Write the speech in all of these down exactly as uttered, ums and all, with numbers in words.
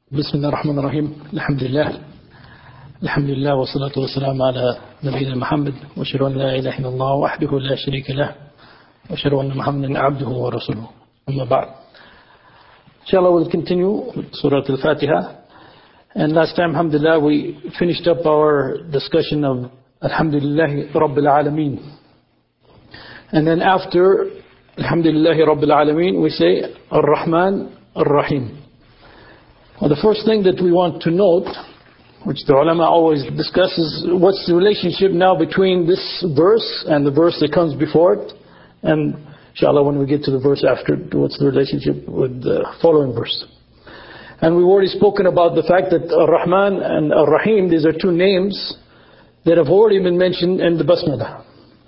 بسم الله الرحمن الرحيم الحمد لله الحمد لله والصلاة والسلام على نبينا محمد وأشهد أن لا إله إلا الله وحده لا شريك له وأشهد أن محمدا عبده ورسوله أما بعد. Inshallah, we'll continue with Surah Al-Fatiha. And last time, alhamdulillah, we finished up our discussion of Alhamdulillah Rabbil Alameen. And then after Alhamdulillah Rabbil Alameen, we say Ar-Rahman Ar-Rahim. Well, the first thing that we want to note, which the ulama always discusses, what's the relationship now between this verse and the verse that comes before it. And inshallah, when we get to the verse after, what's the relationship with the following verse. And we've already spoken about the fact that Ar-Rahman and Ar-Rahim, these are two names that have already been mentioned in the Basmalah.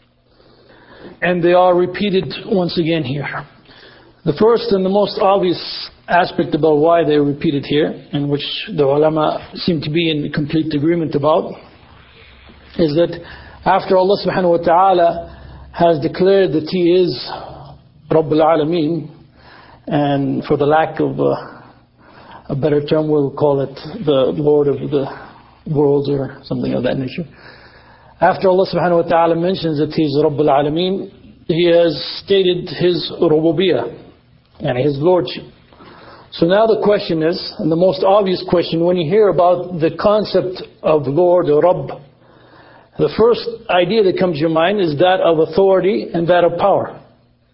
And they are repeated once again here. The first and the most obvious aspect about why they are repeated here, and which the ulama seem to be in complete agreement about, is that after Allah subhanahu wa ta'ala has declared that He is Rabbul Alameen, and for the lack of a, a better term, we'll call it the Lord of the worlds or something of that nature. After Allah subhanahu wa ta'ala mentions that He is Rabbul Alameen, He has stated His Rububiyyah and His Lordship. So now the question is, and the most obvious question when you hear about the concept of Lord or Rabb, the first idea that comes to your mind is that of authority and that of power.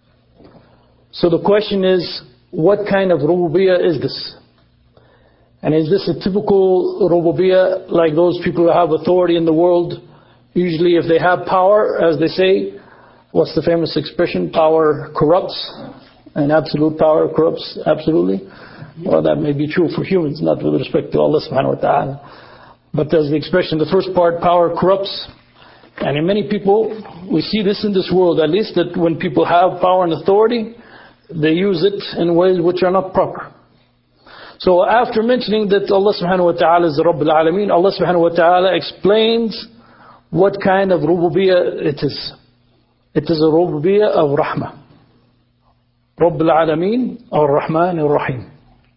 So the question is, what kind of Rububiyyah is this? And is this a typical Rububiyyah like those people who have authority in the world? Usually if they have power, as they say, what's the famous expression? Power corrupts, and absolute power corrupts absolutely. Well, that may be true for humans, not with respect to Allah subhanahu wa ta'ala. But there's the expression, the first part, power corrupts. And in many people, we see this in this world at least, that when people have power and authority, they use it in ways which are not proper. So after mentioning that Allah subhanahu wa ta'ala is Rabbul Alameen, Allah subhanahu wa ta'ala explains what kind of rububiyyah it is. It is a rububiyyah of rahmah. Rabbul Alameen, Ar-Rahman Ar-Rahim.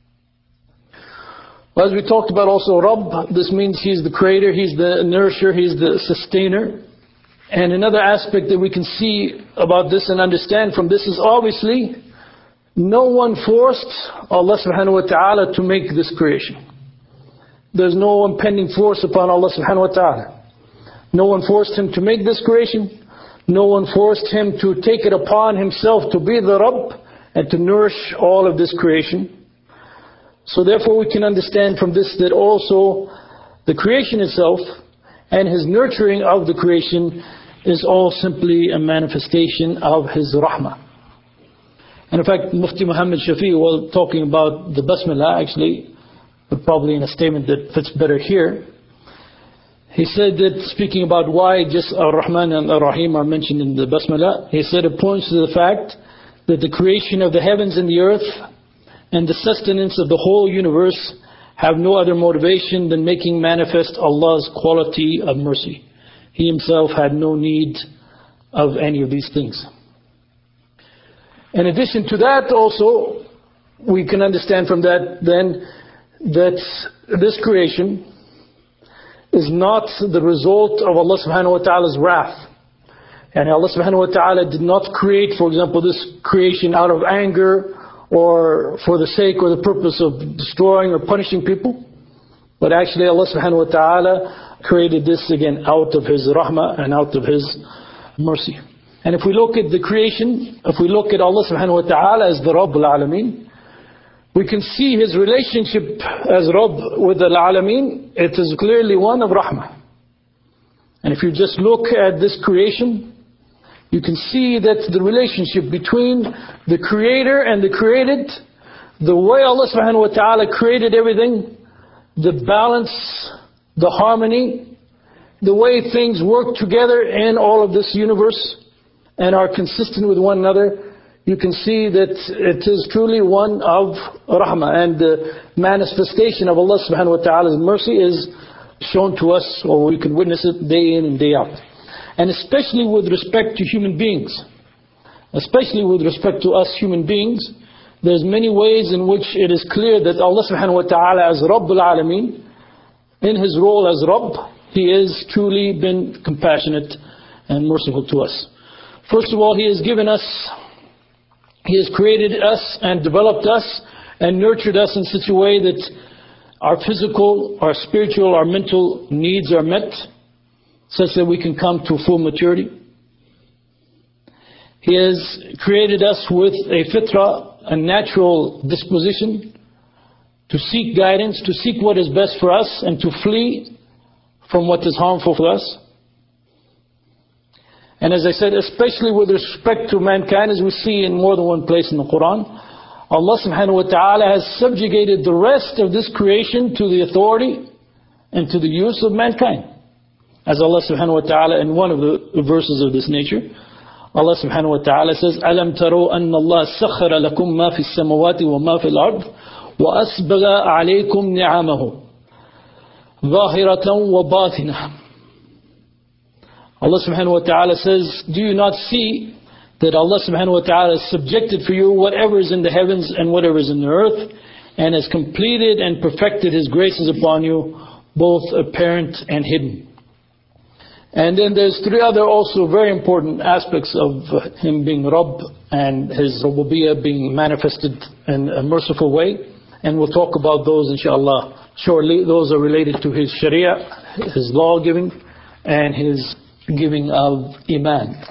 Well, as we talked about also, Rabb, this means He's the creator, He's the nourisher, He's the sustainer. And another aspect that we can see about this and understand from this is obviously no one forced Allah subhanahu wa ta'ala to make this creation. There's no impending force upon Allah subhanahu wa ta'ala. No one forced Him to make this creation. No one forced Him to take it upon Himself to be the Rabb and to nourish all of this creation. So therefore we can understand from this that also the creation itself and His nurturing of the creation is all simply a manifestation of His rahmah. And in fact, Mufti Muhammad Shafi, while talking about the Basmalah actually, but probably in a statement that fits better here, he said that speaking about why just Ar-Rahman and Ar-Rahim are mentioned in the Basmalah, he said it points to the fact that the creation of the heavens and the earth and the sustenance of the whole universe have no other motivation than making manifest Allah's quality of mercy. He Himself had no need of any of these things. In addition to that also, we can understand from that then that this creation is not the result of Allah subhanahu wa ta'ala's wrath. And Allah subhanahu wa ta'ala did not create, for example, this creation out of anger or for the sake or the purpose of destroying or punishing people. But actually Allah subhanahu wa ta'ala created this again out of His rahmah and out of His mercy. And if we look at the creation, if we look at Allah subhanahu wa ta'ala as the Rabbul Alameen, we can see His relationship as Rabb with the Alameen. It is clearly one of rahmah. And if you just look at this creation, you can see that the relationship between the creator and the created, the way Allah subhanahu wa ta'ala created everything, the balance, the harmony, the way things work together in all of this universe and are consistent with one another, you can see that it is truly one of rahmah. And the manifestation of Allah subhanahu wa ta'ala's mercy is shown to us, or we can witness it day in and day out. And especially with respect to human beings, especially with respect to us human beings, there's many ways in which it is clear that Allah subhanahu wa ta'ala as Rabbul Alameen, in His role as Rabb, He is truly been compassionate and merciful to us. First of all, He has given us, He has created us and developed us and nurtured us in such a way that our physical, our spiritual, our mental needs are met, such that we can come to full maturity. He has created us with a fitra, a natural disposition, to seek guidance, to seek what is best for us, and to flee from what is harmful for us. And as I said, especially with respect to mankind, as we see in more than one place in the Quran, Allah subhanahu wa ta'ala has subjugated the rest of this creation to the authority and to the use of mankind. As Allah subhanahu wa ta'ala in one of the verses of this nature, Allah subhanahu wa ta'ala says, أَلَمْ تَرَوْا أَنَّ اللَّهَ سَخَّرَ لَكُم مَا فِي السَّمَوَاتِ وَمَا فِي الْأَرْضِ وَأَسْبَغَ عَلَيْكُمْ نِعَمَهُ ظَاهِرَةً وَبَاطِنَةً. Allah subhanahu wa ta'ala says, do you not see that Allah subhanahu wa ta'ala has subjected for you whatever is in the heavens and whatever is in the earth, and has completed and perfected His graces upon you, both apparent and hidden. And then there's three other also very important aspects of Him being Rabb and His Rububiyyah being manifested in a merciful way. And we'll talk about those inshallah shortly. Those are related to His Sharia, His law giving, and His giving of Iman.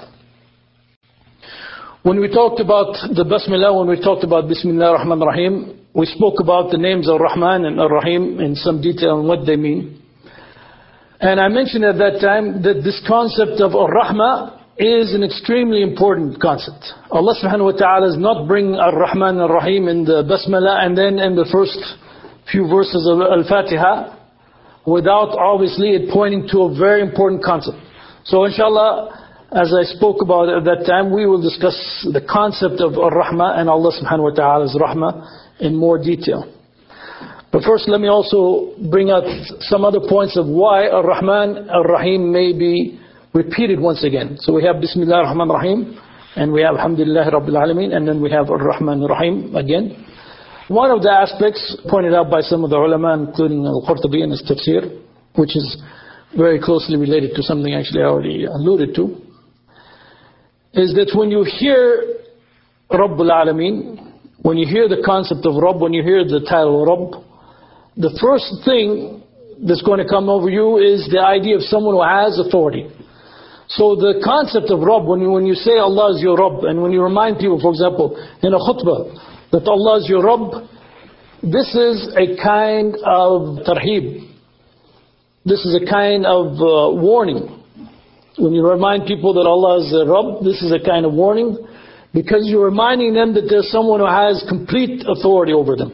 When we talked about the Basmillah, when we talked about Bismillah ar-Rahman ar-Rahim, we spoke about the names of Rahman and Ar-Rahim in some detail on what they mean. And I mentioned at that time that this concept of Ar-Rahmah is an extremely important concept. Allah subhanahu wa ta'ala is not bringing Ar-Rahman Ar-Rahim in the Basmillah and then in the first few verses of Al-Fatiha without obviously it pointing to a very important concept. So inshallah, as I spoke about at that time, we will discuss the concept of Ar-Rahmah and Allah subhanahu wa ta'ala's Rahmah in more detail. But first let me also bring out some other points of why Ar-Rahman Ar-Rahim may be repeated once again. So we have Bismillah ar-Rahman ar-Rahim, and we have Alhamdulillah Rabbil Alameen, and then we have Ar-Rahman Ar-Rahim again. One of the aspects pointed out by some of the ulama, including Al-Qurtubi in his tafsir, which is very closely related to something actually I already alluded to, is that when you hear Rabbul Alameen, when you hear the concept of Rabb, when you hear the title Rabb, the first thing that's going to come over you is the idea of someone who has authority. So the concept of Rabb, when you, when you say Allah is your Rabb, and when you remind people, for example, in a khutbah, that Allah is your Rabb, this is a kind of tarheeb. This is a kind of uh, warning. When you remind people that Allah is a Rabb, this is a kind of warning, because you're reminding them that there's someone who has complete authority over them.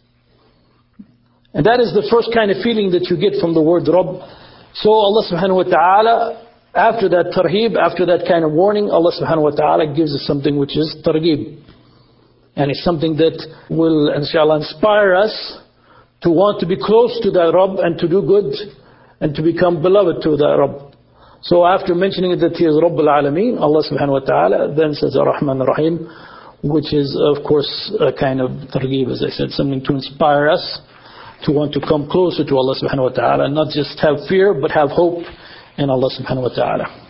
And that is the first kind of feeling that you get from the word Rabb. So Allah subhanahu wa ta'ala, after that tarheeb, after that kind of warning, Allah subhanahu wa ta'ala gives us something which is targhib. And it's something that will inshallah inspire us to want to be close to that Rabb and to do good and to become beloved to that Rabb. So after mentioning that He is Rabbul Alameen, Allah subhanahu wa ta'ala then says Ar-Rahman Ar-Rahim, which is of course a kind of targhib, as I said, something to inspire us to want to come closer to Allah subhanahu wa ta'ala, not just have fear, but have hope in Allah subhanahu wa ta'ala.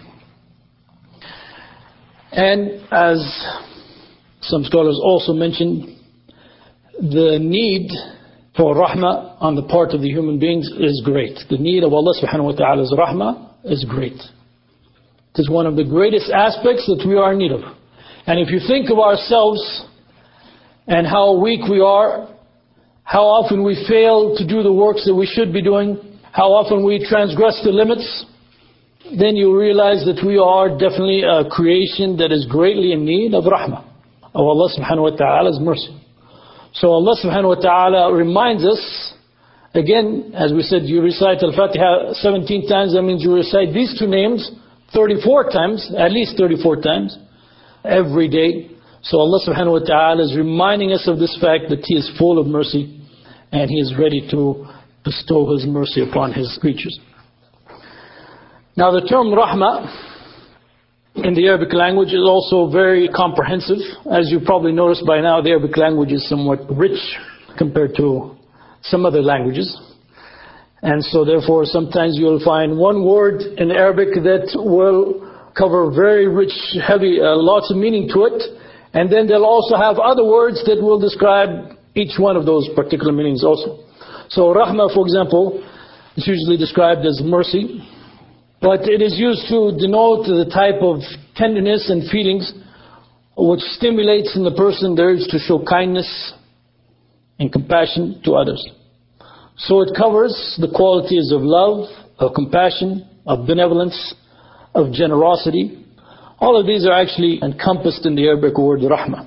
And as some scholars also mentioned, the need for rahmah on the part of the human beings is great. The need of Allah subhanahu wa ta'ala's rahmah is great. It is one of the greatest aspects that we are in need of. And if you think of ourselves and how weak we are, how often we fail to do the works that we should be doing, how often we transgress the limits, then you realize that we are definitely a creation that is greatly in need of rahmah, of Allah subhanahu wa ta'ala's mercy. So Allah subhanahu wa ta'ala reminds us, again, as we said, you recite Al-Fatiha seventeen times, that means you recite these two names thirty-four times, at least thirty-four times, every day. So Allah subhanahu wa ta'ala is reminding us of this fact that He is full of mercy and He is ready to bestow His mercy upon His creatures. Now the term rahmah in the Arabic language is also very comprehensive. As you probably noticed by now, the Arabic language is somewhat rich compared to some other languages. And so therefore sometimes you'll find one word in Arabic that will cover very rich, heavy, uh, lots of meaning to it. And then they'll also have other words that will describe each one of those particular meanings also. So rahmah, for example, is usually described as mercy. But it is used to denote the type of tenderness and feelings which stimulates in the person the urge to show kindness and compassion to others. So it covers the qualities of love, of compassion, of benevolence, of generosity. All of these are actually encompassed in the Arabic word rahmah.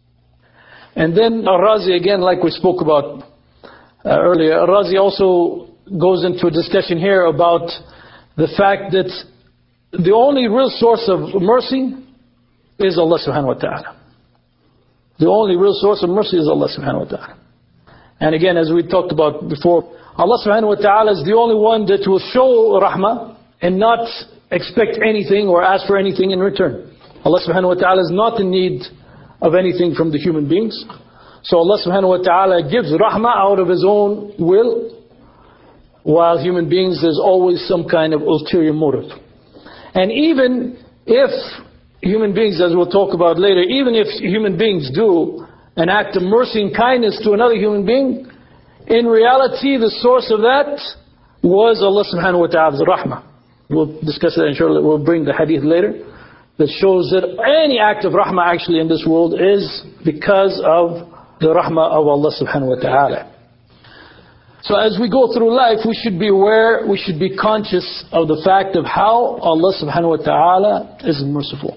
And then Ar-Razi, again, like we spoke about uh, earlier, Ar-Razi also goes into a discussion here about the fact that the only real source of mercy is Allah subhanahu wa ta'ala. The only real source of mercy is Allah subhanahu wa ta'ala. And again, as we talked about before, Allah subhanahu wa ta'ala is the only one that will show rahmah and not expect anything or ask for anything in return. Allah subhanahu wa ta'ala is not in need of anything from the human beings. So Allah subhanahu wa ta'ala gives rahmah out of His own will, while human beings, there's always some kind of ulterior motive. And even if human beings, as we'll talk about later, even if human beings do an act of mercy and kindness to another human being, in reality the source of that was Allah subhanahu wa ta'ala's rahmah. We'll discuss that inshallah. We'll bring the hadith later that shows that any act of rahmah actually in this world is because of the rahmah of Allah subhanahu wa ta'ala. So as we go through life, we should be aware, we should be conscious of the fact of how Allah subhanahu wa ta'ala is merciful.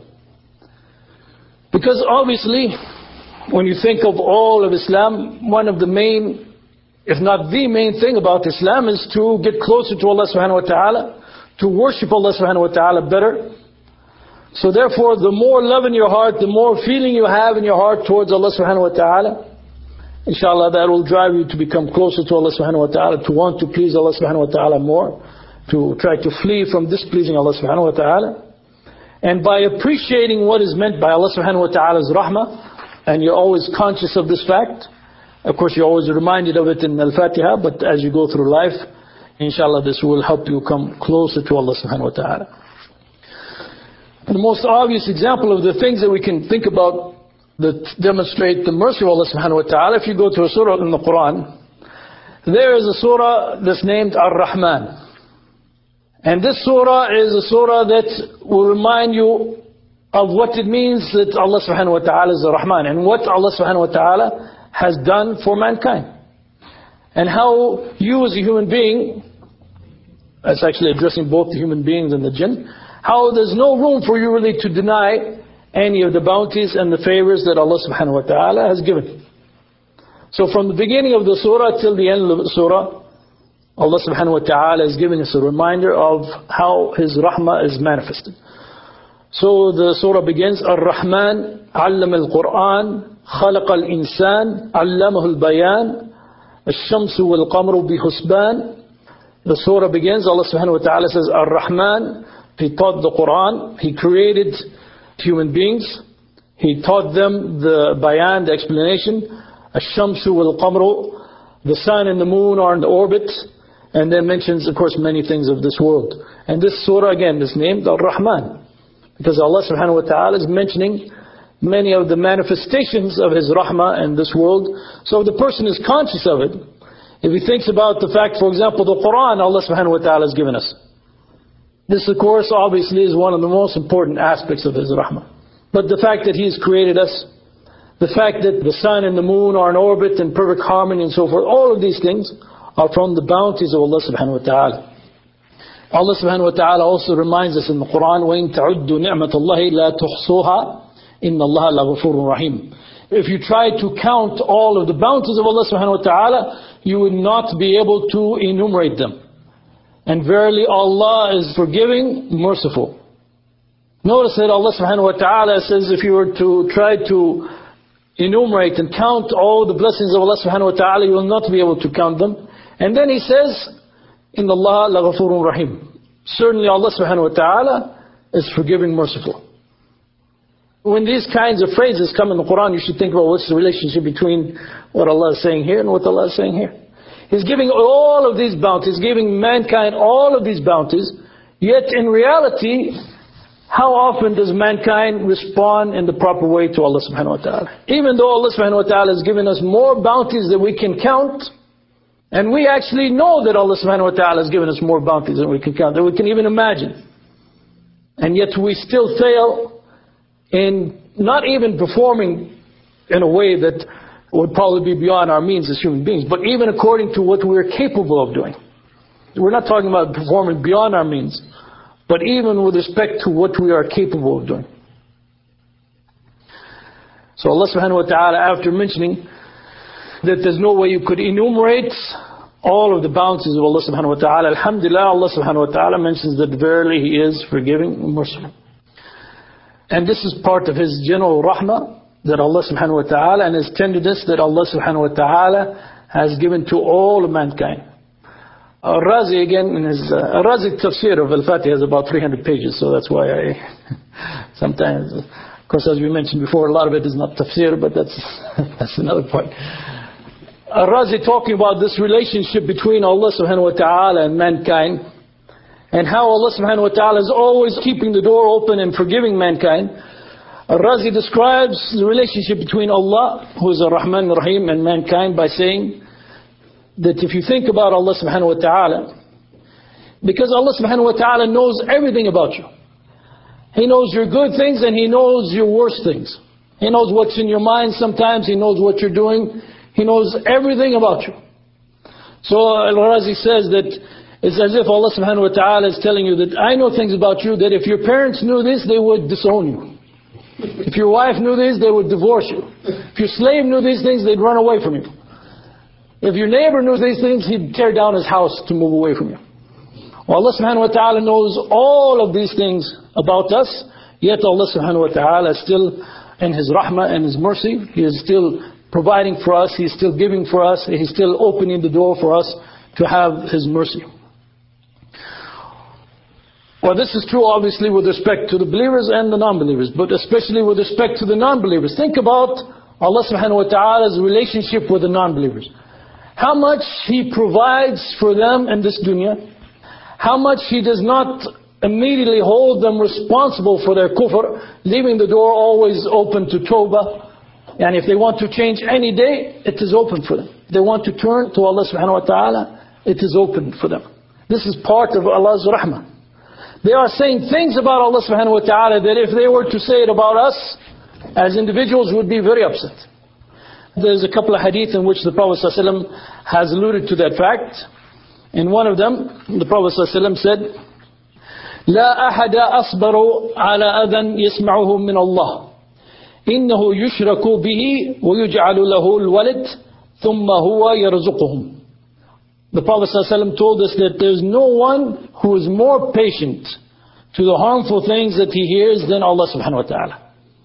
Because obviously, when you think of all of Islam, one of the main, if not the main thing about Islam is to get closer to Allah subhanahu wa ta'ala, to worship Allah subhanahu wa ta'ala better. So therefore, the more love in your heart, the more feeling you have in your heart towards Allah subhanahu wa ta'ala, inshallah, that will drive you to become closer to Allah subhanahu wa ta'ala, to want to please Allah subhanahu wa ta'ala more, to try to flee from displeasing Allah subhanahu wa ta'ala. And by appreciating what is meant by Allah subhanahu wa ta'ala's rahmah, and you're always conscious of this fact, of course you're always reminded of it in Al-Fatiha, but as you go through life, inshallah this will help you come closer to Allah subhanahu wa ta'ala. And the most obvious example of the things that we can think about that demonstrate the mercy of Allah subhanahu wa ta'ala, if you go to a surah in the Quran, there is a surah that's named Ar-Rahman. And this surah is a surah that will remind you of what it means that Allah subhanahu wa ta'ala is Ar-Rahman, and what Allah subhanahu wa ta'ala has done for mankind. And how you as a human being, that's actually addressing both the human beings and the jinn, how there's no room for you really to deny any of the bounties and the favors that Allah subhanahu wa ta'ala has given. So from the beginning of the surah till the end of the surah, Allah subhanahu wa ta'ala is giving us a reminder of how His rahmah is manifested. So the surah begins, Ar-Rahman, Allama al-Quran, Khalaqa al-Insan, Allamahu al-Bayan, Al-Shamsu wal-Qamru bihusban. The surah begins, Allah subhanahu wa ta'ala says, Ar-Rahman, He taught the Quran, He created human beings, He taught them the bayan, the explanation. Ash-Shamsu wal-Qamru, the sun and the moon are in the orbit, and then mentions of course many things of this world. And this surah again is named Ar-Rahman, because Allah subhanahu wa ta'ala is mentioning many of the manifestations of His rahmah in this world. So if the person is conscious of it, if he thinks about the fact, for example, the Quran Allah subhanahu wa ta'ala has given us, this of course obviously is one of the most important aspects of His rahmah. But the fact that He has created us, the fact that the sun and the moon are in orbit in perfect harmony and so forth, all of these things are from the bounties of Allah subhanahu wa ta'ala. Allah subhanahu wa ta'ala also reminds us in the Quran, وَإِن تَعُدُّوا نِعْمَةَ اللَّهِ لَا تُحْصُوهَا إِنَّ اللَّهَ لَغَفُورٌ رَحِيمٌ. If you try to count all of the bounties of Allah subhanahu wa ta'ala, you would not be able to enumerate them. And verily Allah is forgiving, merciful. Notice that Allah subhanahu wa ta'ala says if you were to try to enumerate and count all the blessings of Allah subhanahu wa ta'ala, you will not be able to count them. And then He says, Inna Allah laghafurun rahim. Certainly Allah subhanahu wa ta'ala is forgiving, merciful. When these kinds of phrases come in the Quran, you should think about what's the relationship between what Allah is saying here and what Allah is saying here. He's giving all of these bounties, giving mankind all of these bounties, yet in reality, how often does mankind respond in the proper way to Allah subhanahu wa ta'ala? Even though Allah subhanahu wa ta'ala has given us more bounties than we can count, and we actually know that Allah subhanahu wa ta'ala has given us more bounties than we can count, than we can even imagine. And yet we still fail in not even performing in a way that would probably be beyond our means as human beings, but even according to what we're capable of doing. We're not talking about performing beyond our means, but even with respect to what we are capable of doing. So Allah subhanahu wa ta'ala, after mentioning that there's no way you could enumerate all of the bounties of Allah subhanahu wa ta'ala, alhamdulillah, Allah subhanahu wa ta'ala mentions that verily He is forgiving and merciful. And this is part of His general rahmah that Allah subhanahu wa ta'ala, and His tenderness that Allah subhanahu wa ta'ala has given to all of mankind. Al-Razi again, in his uh, Al-Razi tafsir of Al-Fatiha is about three hundred pages, so that's why I sometimes, of course, as we mentioned before, a lot of it is not tafsir, but that's that's another point. Al-Razi talking about this relationship between Allah subhanahu wa ta'ala and mankind, and how Allah subhanahu wa ta'ala is always keeping the door open and forgiving mankind. Al-Razi describes the relationship between Allah, who is Ar-Rahman Ar-Rahim, and mankind by saying that if you think about Allah subhanahu wa ta'ala, because Allah subhanahu wa ta'ala knows everything about you. He knows your good things and He knows your worst things. He knows what's in your mind sometimes, He knows what you're doing, He knows everything about you. So Al-Razi says that it's as if Allah subhanahu wa ta'ala is telling you that I know things about you, that if your parents knew this, they would disown you. If your wife knew this, they would divorce you. If your slave knew these things, they'd run away from you. If your neighbor knew these things, he'd tear down his house to move away from you. Well, Allah subhanahu wa ta'ala knows all of these things about us, yet Allah subhanahu wa ta'ala is still in His rahmah and His mercy. He is still providing for us, He is still giving for us, He's still opening the door for us to have His mercy. Well, this is true obviously with respect to the believers and the non-believers, but especially with respect to the non-believers. Think about Allah subhanahu wa ta'ala's relationship with the non-believers. How much He provides for them in this dunya. How much He does not immediately hold them responsible for their kufr, leaving the door always open to tawbah. And if they want to change any day, it is open for them. If they want to turn to Allah subhanahu wa ta'ala, it is open for them. This is part of Allah's rahmah. They are saying things about Allah subhanahu wa ta'ala that if they were to say it about us, as individuals would be very upset. There's a couple of hadith in which the Prophet ﷺ has alluded to that fact. In one of them, the Prophet ﷺ said, لا أحد أصبر على أذى يسمعه من الله إنه يشرك به ويجعل له الولد ثم هو يرزقهم. The Prophet ﷺ told us that there's no one who is more patient to the harmful things that he hears than Allah subhanahu wa ta'ala.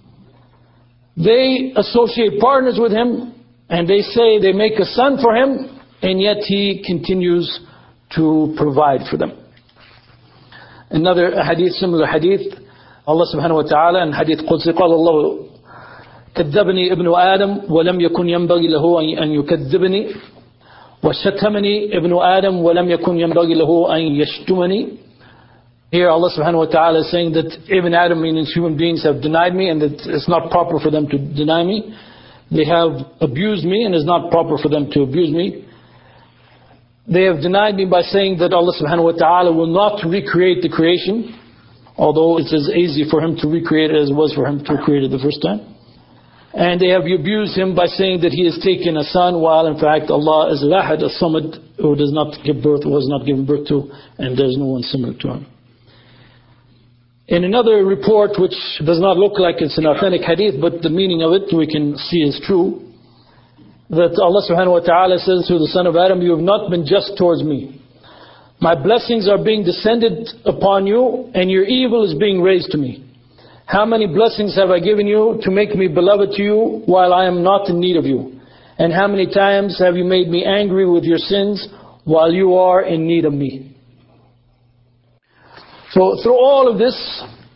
They associate partners with Him, and they say they make a son for Him, and yet He continues to provide for them. Another hadith, similar hadith, Allah subhanahu wa ta'ala in hadith Qudsi, قال الله كذبني ابن آدم ولم يكن ينبغي له أن يكذبني وشتمني ابن آدم ولم يكن ينبغي له أن يشتمني. Here Allah subhanahu wa ta'ala is saying that Ibn Adam, meaning human beings, have denied me, and that it's not proper for them to deny me. They have abused me, and it's not proper for them to abuse me. They have denied me by saying that Allah subhanahu wa ta'ala will not recreate the creation, although it's as easy for Him to recreate it as it was for Him to create it the first time. And they have abused Him by saying that He has taken a son, while in fact Allah is Wahid, a Samad, who does not give birth, was not given birth to, and there's no one similar to Him. In another report, which does not look like it's an authentic hadith, but the meaning of it we can see is true, that Allah subhanahu wa ta'ala says to the son of Adam, you have not been just towards me. My blessings are being descended upon you, and your evil is being raised to me. How many blessings have I given you to make me beloved to you while I am not in need of you? And how many times have you made me angry with your sins while you are in need of me? So through all of this,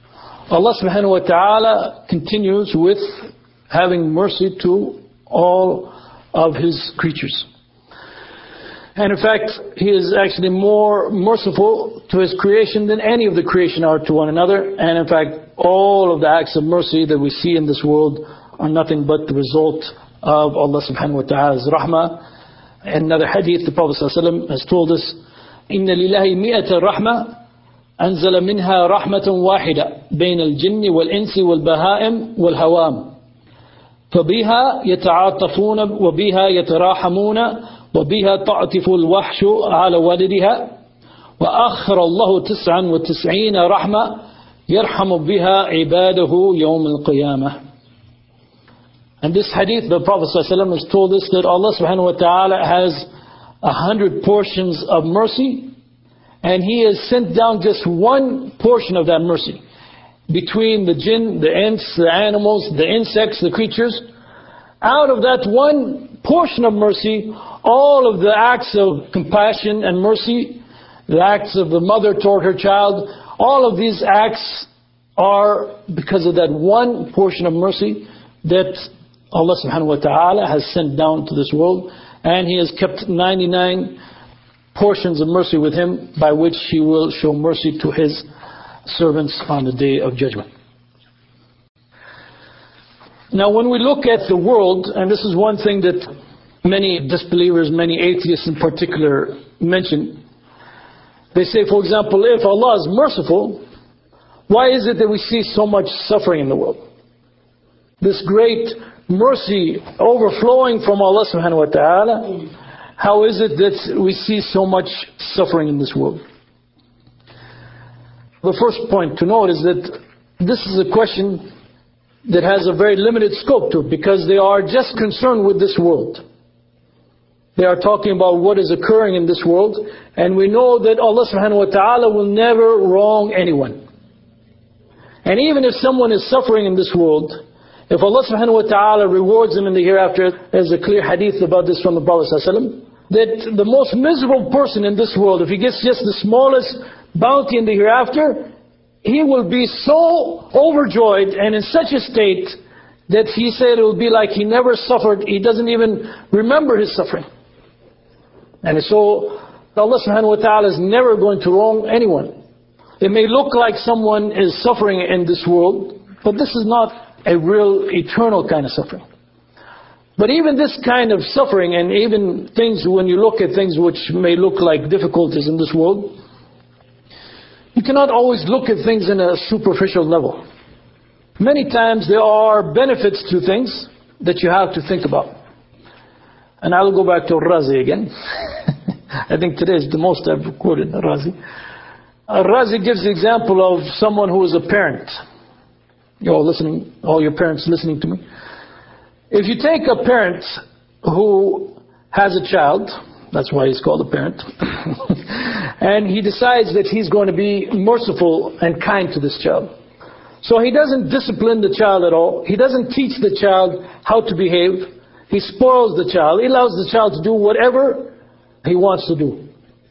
Allah subhanahu wa ta'ala continues with having mercy to all of His creatures. And in fact, He is actually more merciful to His creation than any of the creation are to one another. And in fact, all of the acts of mercy that we see in this world are nothing but the result of Allah subhanahu wa ta'ala's rahmah. In another hadith, the Prophet ﷺ has told us, إِنَّ لِلَّهِ مِئَةَ رَحْمَةً أنزل منها رحمة واحدة بين الجن والإنس والبهائم والهوام فبها يتعاطفون وبها يتراحمون وبها تعطف الوحش على ولدها وأخر الله تسعا وتسعين رحمة يرحم بها عباده يوم القيامة. And this hadith, the Prophet ﷺ has told us that Allah subhanahu wa ta'ala has a hundred portions of mercy, and He has sent down just one portion of that mercy between the jinn, the ants, the animals, the insects, the creatures. Out of that one portion of mercy, all of the acts of compassion and mercy, the acts of the mother toward her child, all of these acts are because of that one portion of mercy that Allah subhanahu wa ta'ala has sent down to this world, and He has kept ninety-nine portions of mercy with Him by which He will show mercy to His servants on the Day of Judgment. Now when we look at the world, and this is one thing that many disbelievers, many atheists in particular mention, they say, for example, if Allah is merciful, why is it that we see so much suffering in the world? This great mercy overflowing from Allah subhanahu wa ta'ala, how is it that we see so much suffering in this world? The first point to note is that this is a question that has a very limited scope to it, because they are just concerned with this world. They are talking about what is occurring in this world, and we know that Allah subhanahu wa ta'ala will never wrong anyone. And even if someone is suffering in this world, if Allah subhanahu wa ta'ala rewards them in the hereafter, there's a clear hadith about this from the Prophet ﷺ, that the most miserable person in this world, if he gets just the smallest bounty in the hereafter, he will be so overjoyed and in such a state that he said it will be like he never suffered. He doesn't even remember his suffering. And so Allah subhanahu wa ta'ala is never going to wrong anyone. It may look like someone is suffering in this world, but this is not a real eternal kind of suffering. But even this kind of suffering, and even things, when you look at things which may look like difficulties in this world, you cannot always look at things in a superficial level. Many times there are benefits to things that you have to think about. And I'll go back to Razi again. I think today is the most I've quoted Razi. Uh, Razi gives the example of someone who is a parent. You're all listening, all your parents listening to me. If you take a parent who has a child, that's why he's called a parent, and he decides that he's going to be merciful and kind to this child. So he doesn't discipline the child at all. He doesn't teach the child how to behave. He spoils the child. He allows the child to do whatever he wants to do.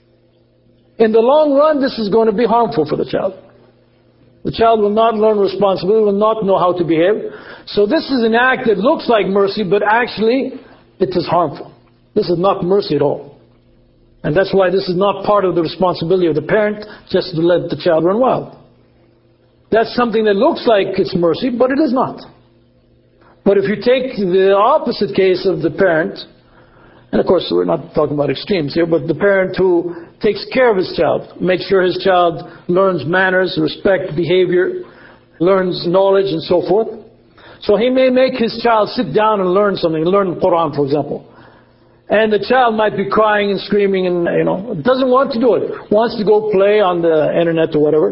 In the long run, this is going to be harmful for the child. The child will not learn responsibility, will not know how to behave. So this is an act that looks like mercy, but actually it is harmful. This is not mercy at all. And that's why this is not part of the responsibility of the parent, just to let the child run wild. That's something that looks like it's mercy, but it is not. But if you take the opposite case of the parent, and of course we're not talking about extremes here, but the parent who takes care of his child, makes sure his child learns manners, respect, behavior, learns knowledge and so forth. So he may make his child sit down and learn something, learn the Quran, for example. And the child might be crying and screaming and, you know, doesn't want to do it. Wants to go play on the internet or whatever.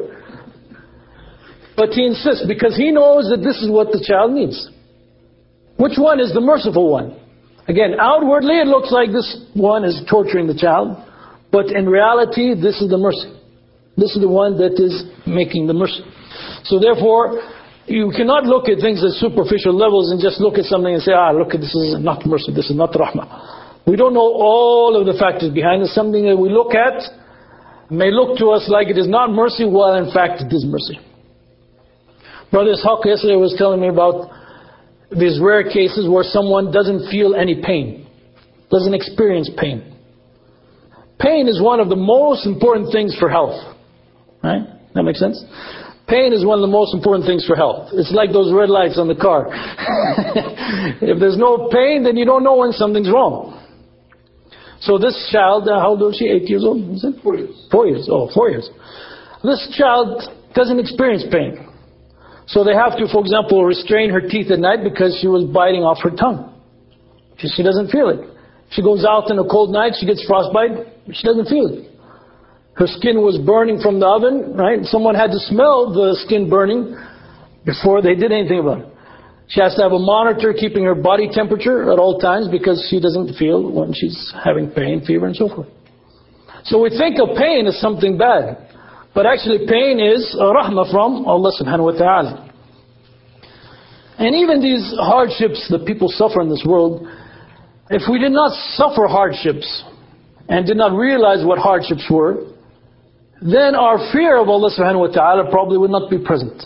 But he insists because he knows that this is what the child needs. Which one is the merciful one? Again, outwardly it looks like this one is torturing the child. But in reality, this is the mercy. This is the one that is making the mercy. So therefore, you cannot look at things at superficial levels and just look at something and say, ah, look, this is not mercy, this is not rahmah. We don't know all of the factors behind it. Something that we look at may look to us like it is not mercy, while in fact it is mercy. Brother Ishaq yesterday was telling me about these rare cases where someone doesn't feel any pain, doesn't experience pain. Pain is one of the most important things for health. Right? That makes sense? Pain is one of the most important things for health. It's like those red lights on the car. If there's no pain, then you don't know when something's wrong. So this child, uh, how old is she? Eight years old? Is it? Four years. Four years. Oh, four years. This child doesn't experience pain. So they have to, for example, restrain her teeth at night because she was biting off her tongue. She, she doesn't feel it. She goes out in a cold night, she gets frostbite, she doesn't feel it. Her skin was burning from the oven, right? Someone had to smell the skin burning before they did anything about it. She has to have a monitor keeping her body temperature at all times because she doesn't feel when she's having pain, fever, and so forth. So we think of pain as something bad. But actually pain is a rahmah from Allah subhanahu wa ta'ala. And even these hardships that people suffer in this world, if we did not suffer hardships and did not realize what hardships were, then our fear of Allah subhanahu wa ta'ala probably would not be present.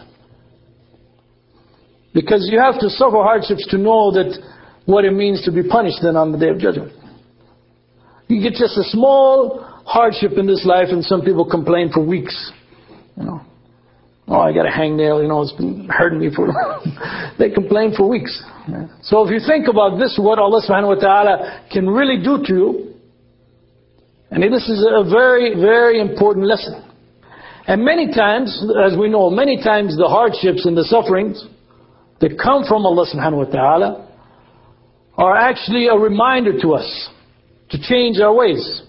Because you have to suffer hardships to know that what it means to be punished then on the Day of Judgment. You get just a small hardship in this life and some people complain for weeks. You know, oh, I got a hangnail, you know, it's been hurting me for they complain for weeks. So if you think about this, what Allah subhanahu wa ta'ala can really do to you, and this is a very, very important lesson. And many times, as we know, many times the hardships and the sufferings that come from Allah subhanahu wa ta'ala are actually a reminder to us to change our ways.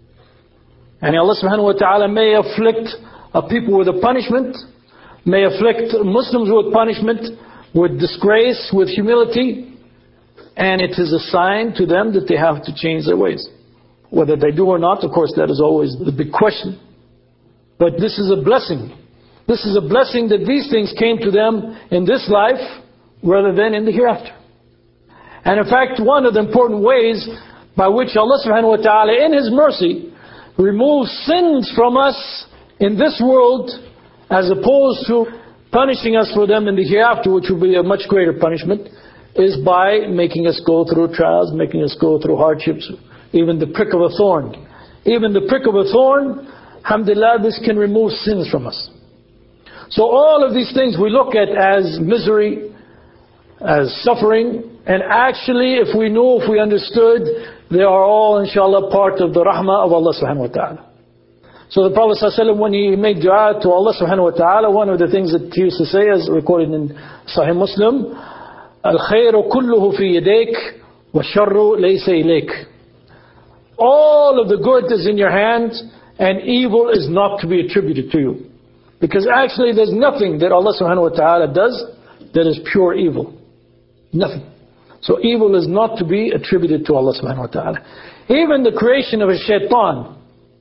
And Allah subhanahu wa ta'ala may afflict a people with a punishment, may afflict Muslims with punishment, with disgrace, with humility, and it is a sign to them that they have to change their ways. Whether they do or not, of course, that is always the big question. But this is a blessing. This is a blessing that these things came to them in this life rather than in the hereafter. And in fact, one of the important ways by which Allah subhanahu wa ta'ala in His mercy removes sins from us in this world as opposed to punishing us for them in the hereafter, which will be a much greater punishment, is by making us go through trials, making us go through hardships, even the prick of a thorn. Even the prick of a thorn, alhamdulillah, this can remove sins from us. So all of these things we look at as misery, as suffering, and actually if we knew, if we understood, they are all inshallah part of the rahmah of Allah subhanahu wa ta'ala. So the Prophet ﷺ, when he made dua to Allah subhanahu wa ta'ala, one of the things that he used to say, as recorded in Sahih Muslim, Al-khayru kulluhu fi yadayk wa sharru laysa ilayk. All of the good is in your hand and evil is not to be attributed to you. Because actually there's nothing that Allah subhanahu wa ta'ala does that is pure evil. Nothing. So evil is not to be attributed to Allah subhanahu wa ta'ala. Even the creation of a shaitan,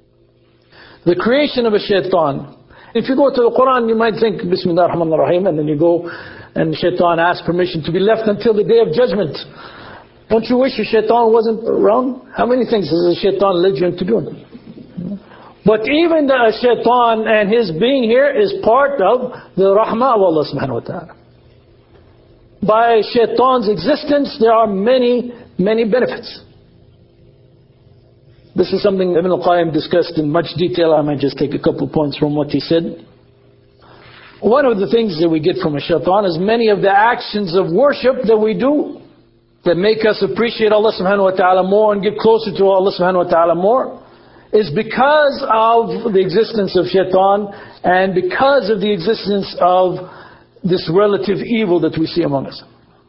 the creation of a shaitan. If you go to the Quran, you might think, Bismillah ar-Rahman ar-Rahim, and then you go and shaitan asks permission to be left until the Day of Judgment. Don't you wish your shaitan wasn't around? How many things does a shaitan lead you into doing? But even the shaitan and his being here is part of the rahmah of Allah subhanahu wa ta'ala. By shaitan's existence, there are many, many benefits. This is something Ibn al-Qayyim discussed in much detail. I might just take a couple of points from what he said. One of the things that we get from a shaitan is many of the actions of worship that we do that make us appreciate Allah subhanahu wa ta'ala more and get closer to Allah subhanahu wa ta'ala more is because of the existence of shaitan and because of the existence of this relative evil that we see among us.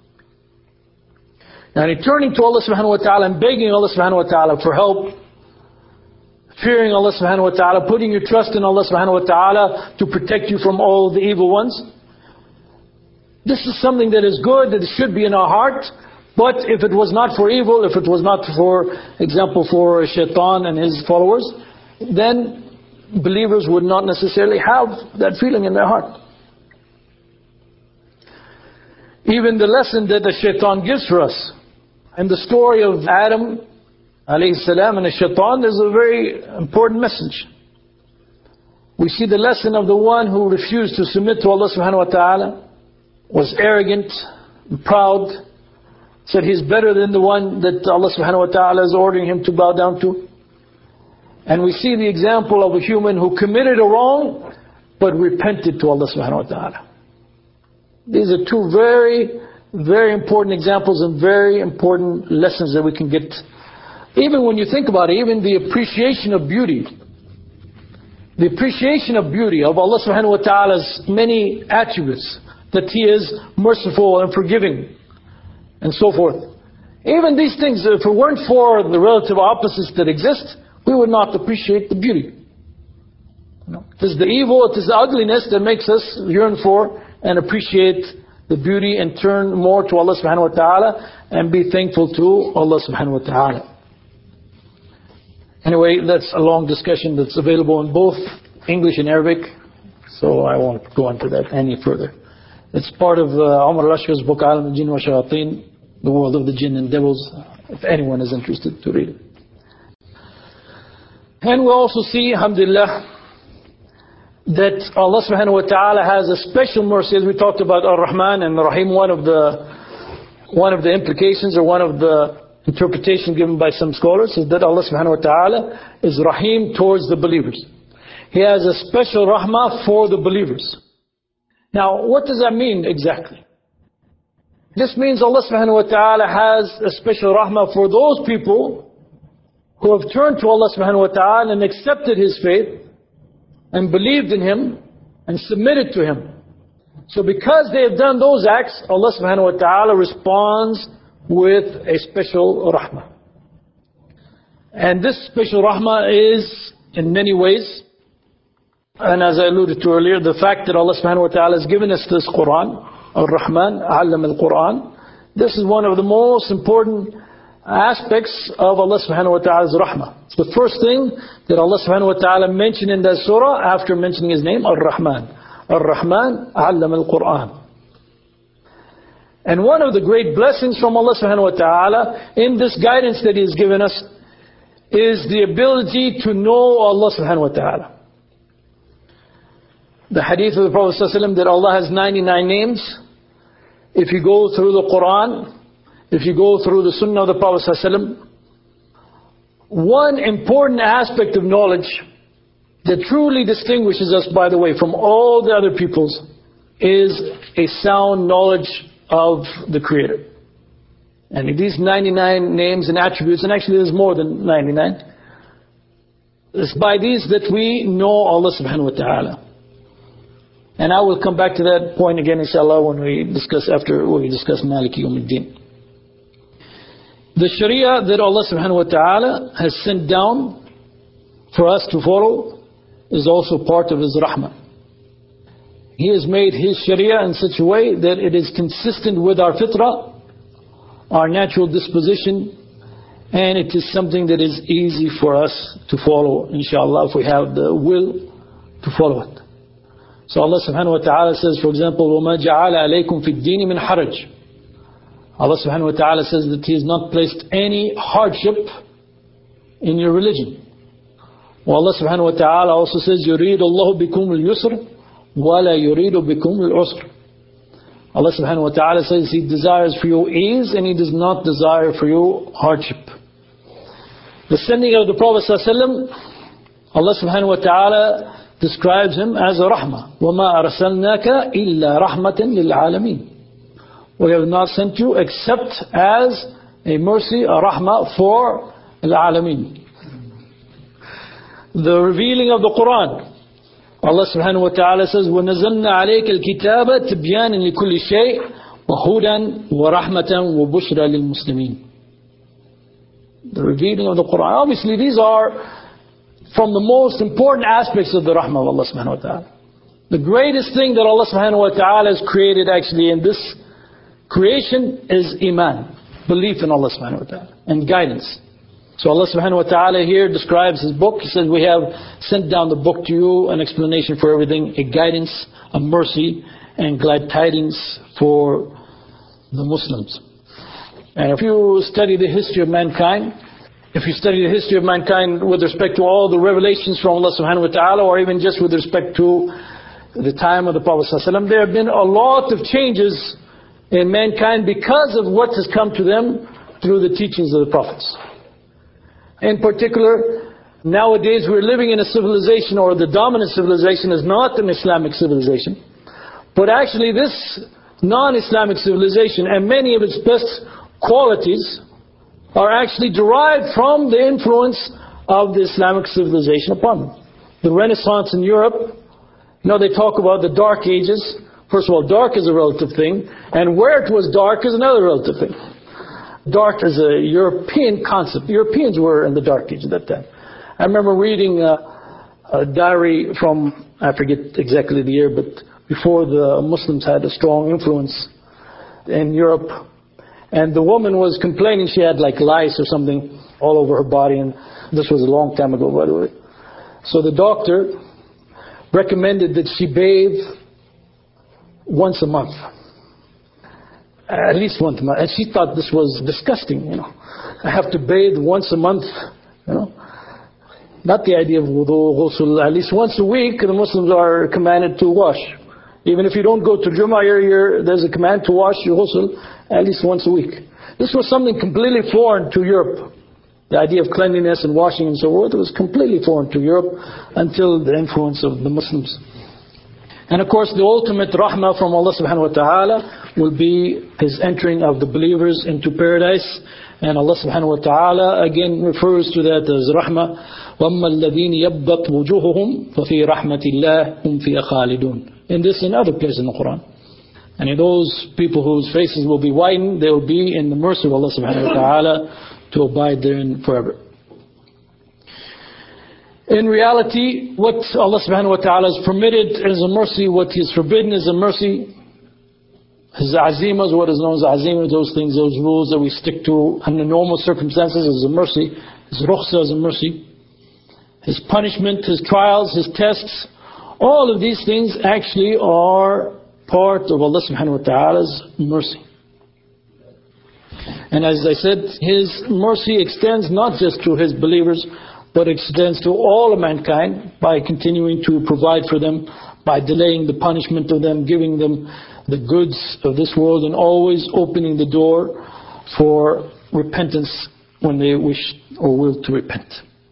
And turning to Allah subhanahu wa ta'ala and begging Allah subhanahu wa ta'ala for help, fearing Allah subhanahu wa ta'ala, putting your trust in Allah subhanahu wa ta'ala to protect you from all the evil ones. This is something that is good, that should be in our heart. But if it was not for evil, if it was not for example for shaitan and his followers, then believers would not necessarily have that feeling in their heart. Even the lesson that the shaitan gives for us. In the story of Adam alayhi salam and the shaitan, there's a very important message. We see the lesson of the one who refused to submit to Allah subhanahu wa ta'ala was arrogant, proud, said he's better than the one that Allah subhanahu wa ta'ala is ordering him to bow down to. And we see the example of a human who committed a wrong but repented to Allah subhanahu wa ta'ala. These are two very, very important examples and very important lessons that we can get. Even when you think about it, even the appreciation of beauty, the appreciation of beauty of Allah subhanahu wa ta'ala's many attributes, that He is merciful and forgiving and so forth. Even these things, if it weren't for the relative opposites that exist, we would not appreciate the beauty. No. It is the evil, it is the ugliness that makes us yearn for and appreciate the beauty and turn more to Allah subhanahu wa ta'ala and be thankful to Allah subhanahu wa ta'ala. Anyway, that's a long discussion that's available in both English and Arabic, so I won't go into that any further. It's part of uh, Umar al-Ashkar's book, Alam al-Jinn wa Shayateen, The World of the Jinn and Devils, if anyone is interested to read it. And we also see, alhamdulillah, that Allah subhanahu wa ta'ala has a special mercy, as we talked about Ar-Rahman and Ar-Rahim. One of the one of the implications or one of the interpretation given by some scholars is that Allah subhanahu wa ta'ala is Rahim towards the believers. He has a special rahmah for the believers. Now, what does that mean exactly? This means Allah subhanahu wa ta'ala has a special rahmah for those people who have turned to Allah subhanahu wa ta'ala and accepted His faith and believed in Him and submitted to Him. So because they have done those acts, Allah subhanahu wa ta'ala responds with a special rahmah. And this special rahmah is in many ways, and as I alluded to earlier, the fact that Allah subhanahu wa ta'ala has given us this Quran, Ar-Rahman, Allam al-Quran, this is one of the most important aspects of Allah subhanahu wa ta'ala's rahmah. It's the first thing that Allah subhanahu wa ta'ala mentioned in that surah after mentioning His name, Ar-Rahman. Ar-Rahman, Allam al-Quran. And one of the great blessings from Allah subhanahu wa ta'ala in this guidance that He has given us is the ability to know Allah subhanahu wa ta'ala. The hadith of the Prophet ﷺ that Allah has ninety-nine names. If you go through the Quran, if you go through the Sunnah of the Prophet ﷺ, one important aspect of knowledge that truly distinguishes us, by the way, from all the other peoples is a sound knowledge of the Creator. And these ninety-nine names and attributes, and actually there's more than ninety-nine, it's by these that we know Allah subhanahu wa ta'ala. And I will come back to that point again, inshallah, when we discuss after we discuss Maliki Yawmiddin. The Sharia that Allah subhanahu wa ta'ala has sent down for us to follow is also part of His rahmah. He has made His Sharia in such a way that it is consistent with our fitrah, our natural disposition, and it is something that is easy for us to follow, inshallah, if we have the will to follow it. So Allah subhanahu wa ta'ala says, for example, وَمَا جَعَلَ عَلَيْكُمْ فِي الدِّينِ مِنْ حَرَجٍ. Allah subhanahu wa ta'ala says that He has not placed any hardship in your religion. Well, Allah subhanahu wa ta'ala also says, يُرِيدُ اللَّهُ بِكُمُ الْيُسْرِ وَلَا يُرِيدُ بِكُمُ الْعُسْرِ. Allah subhanahu wa ta'ala says He desires for you ease and He does not desire for you hardship. The sending of the Prophet ﷺ, Allah subhanahu wa ta'ala describes him as a rahmah. وَمَا أَرْسَلْنَاكَ إِلَّا رَحْمَةً لِلْعَالَمِينَ. We have not sent you except as a mercy, a rahmah for al-alameen. The revealing of the Quran. Allah subhanahu wa ta'ala says, وَنَزَلْنَا عَلَيْكَ الْكِتَابَ تِبْيَانًا لِكُلِّ شَيْءٍ وَهُدًى وَرَحْمَةً وَبُشْرًا لِلْمُسْلِمِينَ. The revealing of the Quran. Obviously these are from the most important aspects of the rahmah of Allah subhanahu wa ta'ala. The greatest thing that Allah subhanahu wa ta'ala has created actually in this creation is iman, belief in Allah subhanahu wa ta'ala, and guidance. So Allah subhanahu wa ta'ala here describes His book. He says, we have sent down the book to you, an explanation for everything, a guidance, a mercy, and glad tidings for the Muslims. And if you study the history of mankind, if you study the history of mankind with respect to all the revelations from Allah subhanahu wa ta'ala, or even just with respect to the time of the Prophet ﷺ, there have been a lot of changes in mankind because of what has come to them through the teachings of the Prophets. In particular, nowadays we're living in a civilization, or the dominant civilization is not an Islamic civilization, but actually this non-Islamic civilization and many of its best qualities are actually derived from the influence of the Islamic civilization upon them. The Renaissance in Europe, you know, they talk about the Dark Ages. First of all, dark is a relative thing, and where it was dark is another relative thing. Dark is a European concept. Europeans were in the Dark Age at that time. I remember reading a, a diary from, I forget exactly the year, but before the Muslims had a strong influence in Europe. And the woman was complaining she had like lice or something all over her body. And this was a long time ago, by the way. So the doctor recommended that she bathe once a month. At least once a month. And she thought this was disgusting, you know. I have to bathe once a month, you know. Not the idea of wudu, ghusl. At least once a week, the Muslims are commanded to wash. Even if you don't go to Jummah, you're, you're, there's a command to wash your ghusl at least once a week. This was something completely foreign to Europe. The idea of cleanliness and washing and so forth was completely foreign to Europe until the influence of the Muslims. And of course, the ultimate rahmah from Allah subhanahu wa ta'ala will be His entering of the believers into paradise. And Allah subhanahu wa ta'ala again refers to that as rahmah. وَأَمَّا الَّذِينَ يَبَّتْ وُجُوهُهُمْ فَفِي رَحْمَةِ اللَّهِ هُمْ فِيهَا خَالِدُونَ. In this and other places in the Quran. And in those people whose faces will be whitened, they will be in the mercy of Allah subhanahu wa ta'ala to abide therein forever. In reality, what Allah subhanahu wa ta'ala has permitted is a mercy, what He has forbidden is a mercy. His azimas, what is known as azimas, those things, those rules that we stick to under normal circumstances is a mercy. His rukhsa is a mercy. His punishment, His trials, His tests, all of these things actually are part of Allah subhanahu wa ta'ala's mercy. And as I said, His mercy extends not just to His believers, but extends to all of mankind by continuing to provide for them, by delaying the punishment of them, giving them the goods of this world, and always opening the door for repentance when they wish or will to repent.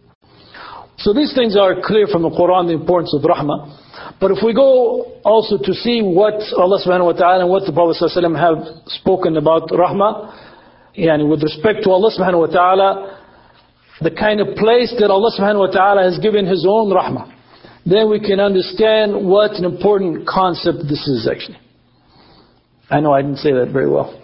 So these things are clear from the Quran, the importance of rahmah. But if we go also to see what Allah subhanahu wa ta'ala and what the Prophet sallallahu alaihi wasallam have spoken about rahmah, and with respect to Allah subhanahu wa ta'ala, the kind of place that Allah subhanahu wa ta'ala has given His own rahmah, then we can understand what an important concept this is actually. I know I didn't say that very well.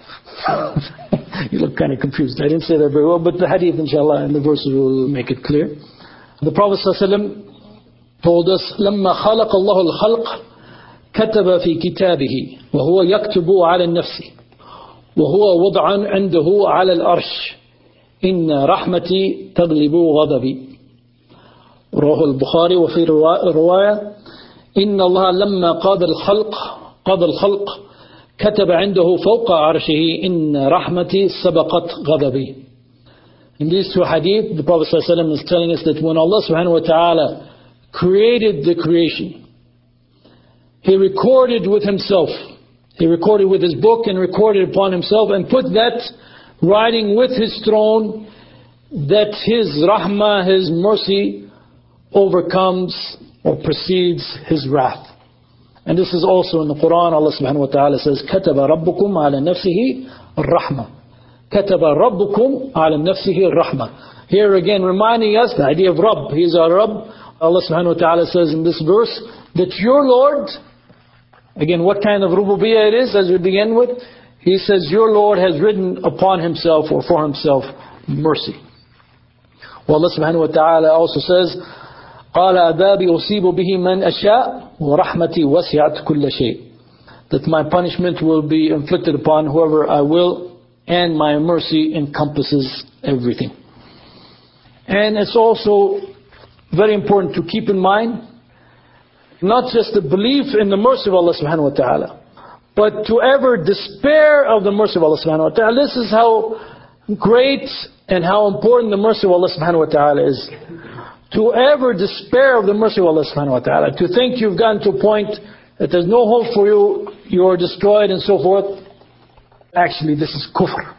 You look kind of confused. I didn't say that very well, but the hadith inshallah and the verses will make it clear. The Prophet ﷺ told us, لما خلق الله الخلق كتب في كتابه وهو يكتب على النفس وهو وضعا عنده على الأرش إن رحمتي تغلب غضبي. رواه البخاري. وفي رواية إن الله لما قضى الخلق قضى الخلق كتب عنده فوق عرشه إن رحمتي سبقت غضبي. In these two hadith, the Prophet ﷺ is telling us that when Allah subhanahu wa ta'ala created the creation, He recorded with Himself, He recorded with His book and recorded upon Himself and put that writing with His throne that His rahmah, His mercy overcomes or precedes His wrath. And this is also in the Quran. Allah subhanahu wa ta'ala says, كَتَبَ رَبُّكُمْ عَلَى نَفْسِهِ الرَّحْمَةِ كَتَبَ رَبُّكُمْ عَلَى نَفْسِهِ الرَّحْمَةِ. Here again reminding us the idea of Rabb. He is our Rabb. Allah subhanahu wa ta'ala says in this verse that your Lord, again what kind of rububiyyah it is as we begin with, He says your Lord has written upon Himself or for Himself mercy. Well, Allah subhanahu wa ta'ala also says, قال عذابي أصيب به من أشاء ورحمتي وسعت كل شيء. That my punishment will be inflicted upon whoever I will, and my mercy encompasses everything. And it's also very important to keep in mind not just the belief in the mercy of Allah subhanahu wa ta'ala, but to ever despair of the mercy of Allah subhanahu wa ta'ala. This is how great and how important the mercy of Allah subhanahu wa ta'ala is. To ever despair of the mercy of Allah subhanahu wa ta'ala, to think you've gotten to a point that there's no hope for you, you are destroyed and so forth. Actually, this is kufr.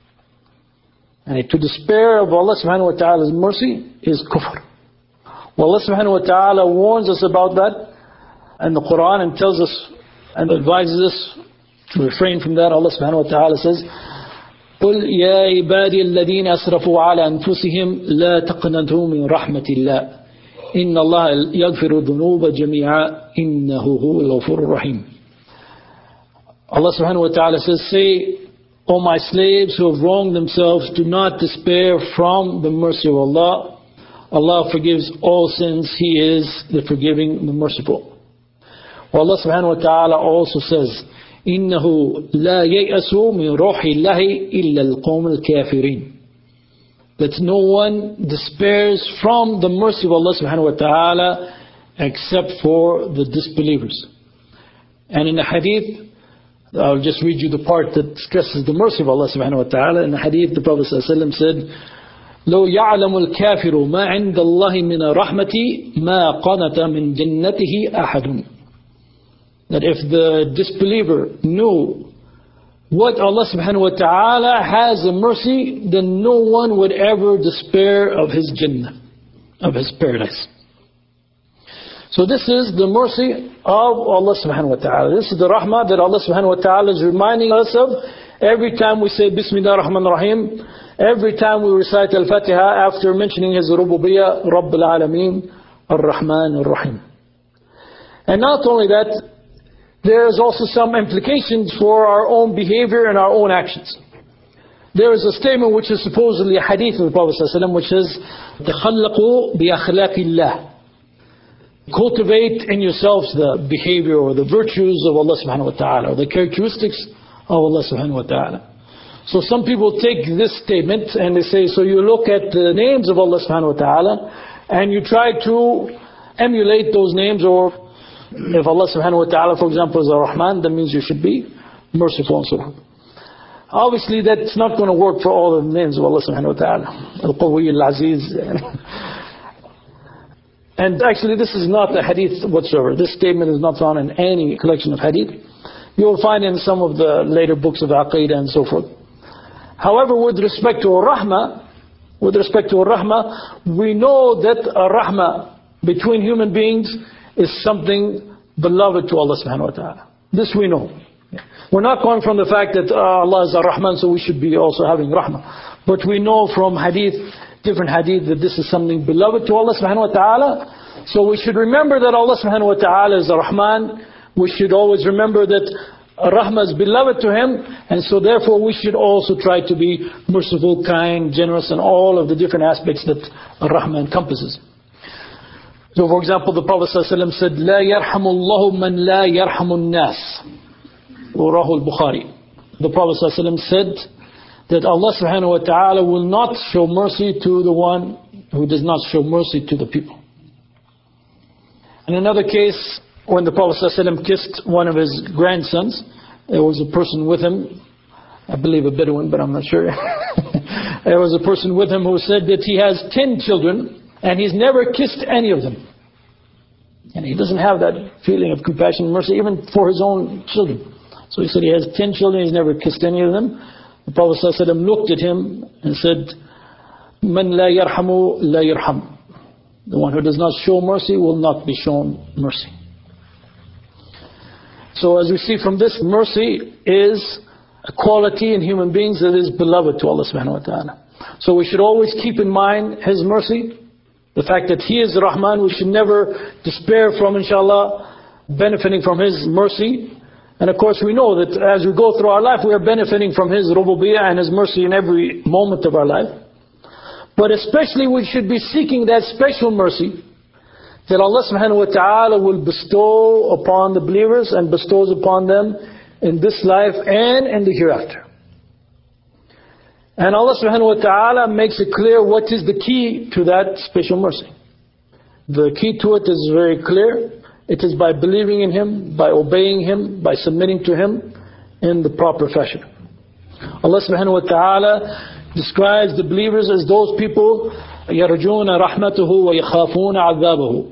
And to despair of Allah subhanahu wa ta'ala's mercy is kufr. Well, Allah subhanahu wa ta'ala warns us about that in the Quran and tells us and advises us to refrain from that. Allah subhanahu wa ta'ala says, قُلْ يَا عِبَادِيَ الَّذِينَ أَسْرَفُوا عَلَى أَنفُسِهِمْ لَا تَقْنَطُوا مِنْ رَحْمَةِ اللَّهِ إِنَّ اللَّهَ يَغْفِرُ الذُّنُوبَ جَمِيعًا إِنَّهُ هُوَ الْغَفُورُ الرَّحِيمُ. Allah subhanahu wa ta'ala says, say, O my slaves who have wronged themselves, do not despair from the mercy of Allah. Allah forgives all sins. He is the forgiving, the merciful. Well, Allah subhanahu wa ta'ala also says, إِنَّهُ لَا يَيْأَسُ مِنْ رُوحِ اللَّهِ إِلَّا الْقَوْمُ الْكَافِرِينَ. That no one despairs from the mercy of Allah subhanahu wa ta'ala except for the disbelievers. And in the hadith, I'll just read you the part that stresses the mercy of Allah subhanahu wa ta'ala. In the hadith, the Prophet ﷺ said, لو يعلم الكافر ما عند الله من رحمتي ما قنط من جنته أحد. That if the disbeliever knew what Allah subhanahu wa ta'ala has a mercy, then no one would ever despair of his Jannah, of his paradise. So this is the mercy of Allah subhanahu wa ta'ala. This is the rahmah that Allah subhanahu wa ta'ala is reminding us of every time we say Bismillah ar-Rahman ar-Rahim, every time we recite Al-Fatiha after mentioning His Rububiyyah, Rabbul Alameen, Ar-Rahman ar-Rahim. And not only that, there is also some implications for our own behavior and our own actions. There is a statement which is supposedly a hadith of the Prophet ﷺ, which is تَخَلَّقُوا بِأَخْلَاقِ اللَّهِ. Cultivate in yourselves the behavior or the virtues of Allah subhanahu wa ta'ala, or the characteristics of Allah subhanahu wa ta'ala. So some people take this statement and they say, so you look at the names of Allah subhanahu wa ta'ala and you try to emulate those names, or if Allah subhanahu wa ta'ala, for example, is Ar-Rahman, that means you should be merciful and so on. Obviously that's not going to work for all the names of Allah subhanahu wa ta'ala. Al-Qawi, Al-Aziz. And actually this is not a hadith whatsoever. This statement is not found in any collection of hadith. You will find in some of the later books of Aqidah and so forth. However, with respect to Ar-Rahmah, with respect to Ar-Rahmah, we know that Ar-Rahmah between human beings is something beloved to Allah subhanahu wa ta'ala. This we know. We're not going from the fact that uh, Allah is Ar-Rahman, so we should be also having Rahmah. But we know from hadith, different hadith, that this is something beloved to Allah subhanahu wa ta'ala. So we should remember that Allah subhanahu wa ta'ala is Ar-Rahman. We should always remember that Rahmah is beloved to Him, and so therefore we should also try to be merciful, kind, generous, and all of the different aspects that Rahmah encompasses. So for example, the Prophet ﷺ said, لا يرحم الله من لا يرحم الناس. Rawahu al-Bukhari. The Prophet ﷺ said that Allah subhanahu wa ta'ala will not show mercy to the one who does not show mercy to the people. In another case, when the Prophet ﷺ kissed one of his grandsons, there was a person with him, I believe a Bedouin, but I'm not sure. There was a person with him who said that he has ten children and he's never kissed any of them. And he doesn't have that feeling of compassion and mercy even for his own children. So he said he has ten children, he's never kissed any of them. The Prophet ﷺ looked at him and said, Man la yarhamu la yarham. The one who does not show mercy will not be shown mercy. So as we see from this, mercy is a quality in human beings that is beloved to Allah subhanahu wa ta'ala. So we should always keep in mind His mercy, the fact that He is Rahman. We should never despair from, inshallah, benefiting from His mercy. And of course we know that as we go through our life, we are benefiting from His rububiyyah and His mercy in every moment of our life. But especially we should be seeking that special mercy that Allah subhanahu wa ta'ala will bestow upon the believers and bestows upon them in this life and in the hereafter. And Allah subhanahu wa ta'ala makes it clear what is the key to that special mercy. The key to it is very clear. It is by believing in Him, by obeying Him, by submitting to Him in the proper fashion. Allah subhanahu wa ta'ala describes the believers as those people يَرْجُونَ رَحْمَتُهُ وَيَخَافُونَ عَذَابَهُ.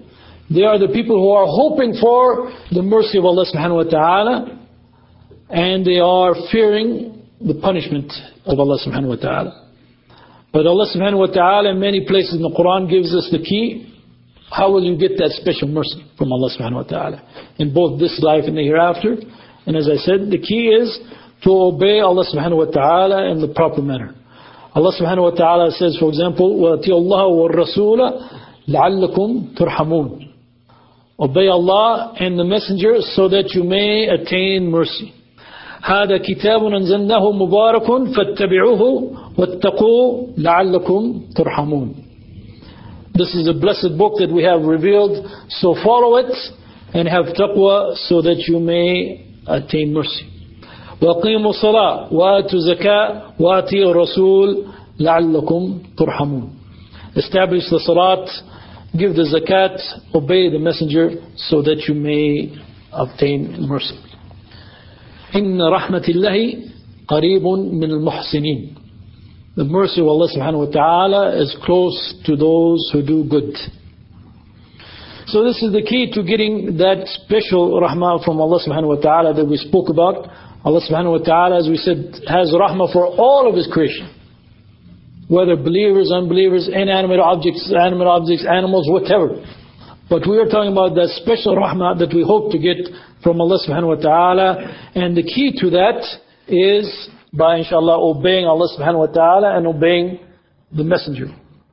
They are the people who are hoping for the mercy of Allah subhanahu wa ta'ala, and they are fearing the punishment of Allah subhanahu wa ta'ala. But Allah subhanahu wa ta'ala in many places in the Quran gives us the key. How will you get that special mercy from Allah subhanahu wa ta'ala in both this life and the hereafter? And as I said, the key is to obey Allah subhanahu wa ta'ala in the proper manner. Allah subhanahu wa ta'ala says, for example, وَأَتِيُوا اللَّهَ وَالرَّسُولَ لَعَلَّكُمْ تُرْحَمُونَ. Obey Allah and the Messenger so that you may attain mercy. هذا كتاب أنزلناه مبارك فاتبعوه واتقوا لعلكم ترحمون. This is a blessed book that we have revealed, so follow it and have taqwa so that you may attain mercy. وَأَقِيمُوا الصَّلَاةَ وَآتُوا الزَّكَاةَ وَآتِيُوا الرَّسُولَ لَعَلَّكُمْ تُرْحَمُونَ. Establish the salat, give the zakat, obey the messenger so that you may obtain mercy. إِنَّ رَحْمَةِ اللَّهِ قَرِيبٌ مِّنَ الْمُحْسِنِينَ. The mercy of Allah subhanahu wa ta'ala is close to those who do good. So this is the key to getting that special rahmah from Allah subhanahu wa ta'ala that we spoke about. Allah subhanahu wa ta'ala, as we said, has rahmah for all of His creation. Whether believers, unbelievers, inanimate objects, animate objects, animals, whatever. But we are talking about that special rahmah that we hope to get from Allah subhanahu wa ta'ala. And the key to that is by, inshallah, obeying Allah subhanahu wa ta'ala and obeying the messenger.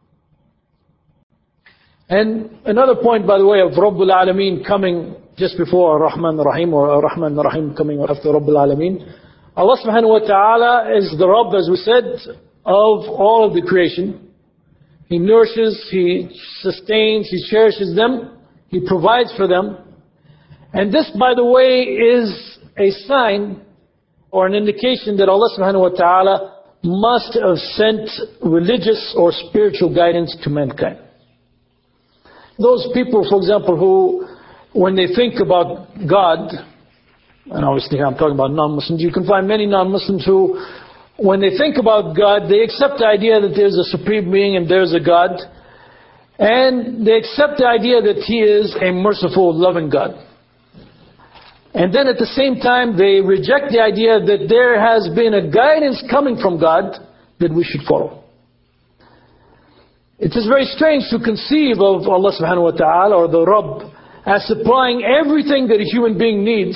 And another point, by the way, of Rabbul Alameen coming just before Ar-Rahman Ar-Rahim, or Ar-Rahman Ar-Rahim coming after Rabbul Alameen. Allah subhanahu wa ta'ala is the Rabb, as we said, of all of the creation. He nourishes, He sustains, He cherishes them, He provides for them. And this, by the way, is a sign or an indication that Allah subhanahu wa ta'ala must have sent religious or spiritual guidance to mankind. Those people, for example, who, when they think about God, and obviously I'm talking about non-Muslims, you can find many non-Muslims who, when they think about God, they accept the idea that there's a supreme being and there's a God, and they accept the idea that He is a merciful, loving God. And then at the same time, they reject the idea that there has been a guidance coming from God that we should follow. It is very strange to conceive of Allah subhanahu wa ta'ala, or the Rabb, as supplying everything that a human being needs,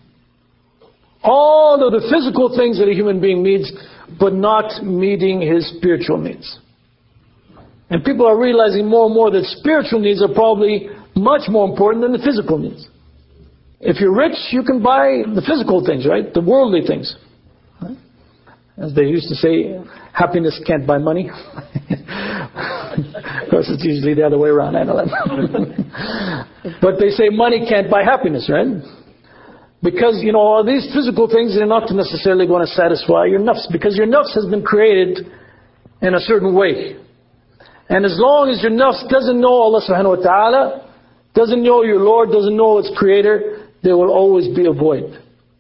all of the physical things that a human being needs, but not meeting his spiritual needs. And people are realizing more and more that spiritual needs are probably much more important than the physical needs. If you're rich, you can buy the physical things, right? The worldly things. Right? As they used to say, happiness can't buy money. Of course, it's usually the other way around. I know that. But they say money can't buy happiness, right? Because, you know, these physical things are not necessarily going to satisfy your nafs, because your nafs has been created in a certain way. And as long as your nafs doesn't know Allah subhanahu wa ta'ala, doesn't know your Lord, doesn't know its creator, there will always be a void.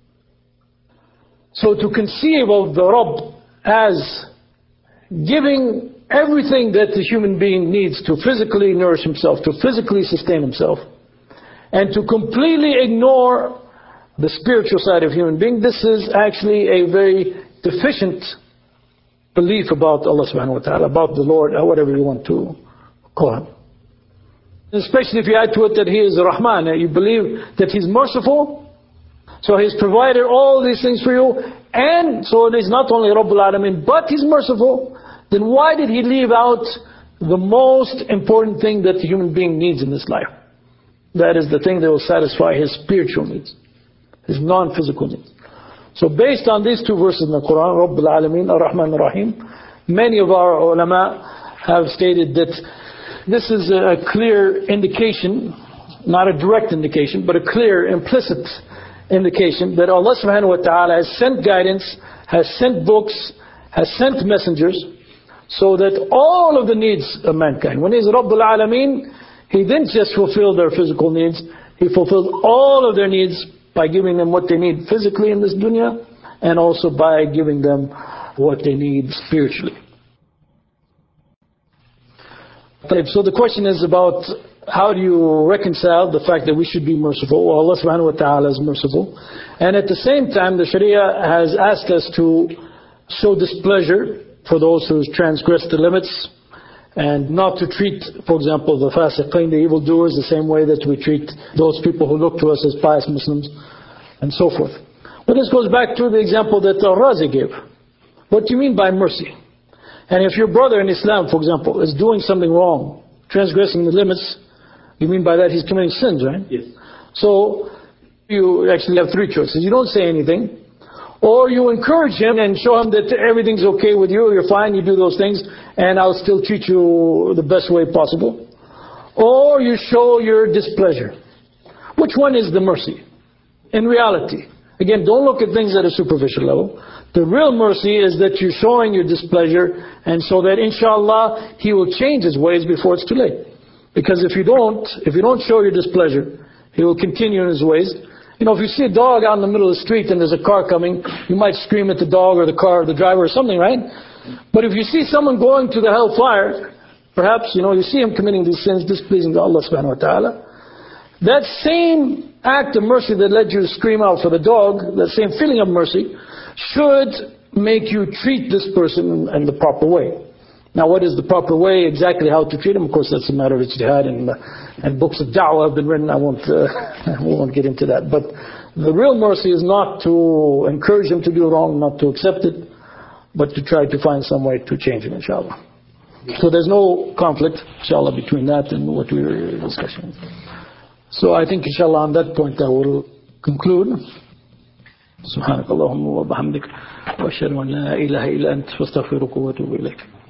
So to conceive of the Rabb as giving everything that the human being needs to physically nourish himself, to physically sustain himself, and to completely ignore the spiritual side of human being, this is actually a very deficient belief about Allah subhanahu wa ta'ala, about the Lord, or whatever you want to call Him. Especially if you add to it that He is the Rahman, you believe that He's merciful, so He's provided all these things for you, and so it is not only Rabbul Alameen, but He's merciful, then why did He leave out the most important thing that the human being needs in this life? That is the thing that will satisfy his spiritual needs, his non-physical needs. So based on these two verses in the Quran, Rabbul Alameen, Ar-Rahman Ar-Rahim, many of our ulama have stated that this is a clear indication, not a direct indication, but a clear implicit indication that Allah subhanahu wa ta'ala has sent guidance, has sent books, has sent messengers, so that all of the needs of mankind, when He's Rabbul Alameen, He didn't just fulfill their physical needs, He fulfilled all of their needs by giving them what they need physically in this dunya, and also by giving them what they need spiritually. So the question is about how do you reconcile the fact that we should be merciful? Well, Allah subhanahu wa ta'ala is merciful. And at the same time, the Sharia has asked us to show displeasure for those who transgress the limits, and not to treat, for example, the fasiqeen, the evildoers, the same way that we treat those people who look to us as pious Muslims, and so forth. But this goes back to the example that Al-Razi gave. What do you mean by mercy? And if your brother in Islam, for example, is doing something wrong, transgressing the limits, you mean by that he's committing sins, right? Yes. So you actually have three choices. You don't say anything, or you encourage him and show him that everything's okay with you, you're fine, you do those things, and I'll still treat you the best way possible. Or you show your displeasure. Which one is the mercy? In reality, again, don't look at things at a superficial level. The real mercy is that you're showing your displeasure, and so that inshallah he will change his ways before it's too late. Because if you don't, if you don't show your displeasure, he will continue in his ways. You know, if you see a dog out in the middle of the street and there's a car coming, you might scream at the dog or the car or the driver or something, right? But if you see someone going to the hellfire, perhaps, you know, you see him committing these sins displeasing to Allah subhanahu wa ta'ala, that same act of mercy that led you to scream out for the dog, that same feeling of mercy, should make you treat this person in the proper way. Now, what is the proper way, exactly how to treat him? Of course, that's a matter of ijtihad, and, uh, and books of da'wah have been written. I won't, uh, I won't get into that. But the real mercy is not to encourage him to do wrong, not to accept it, but to try to find some way to change him, inshallah. So there's no conflict, inshallah, between that and what we were discussing. So I think, inshallah, on that point I will conclude. سبحانك اللهم وبحمدك وأشهد أن لا إله إلا أنت واستغفرك وأتوب إليك.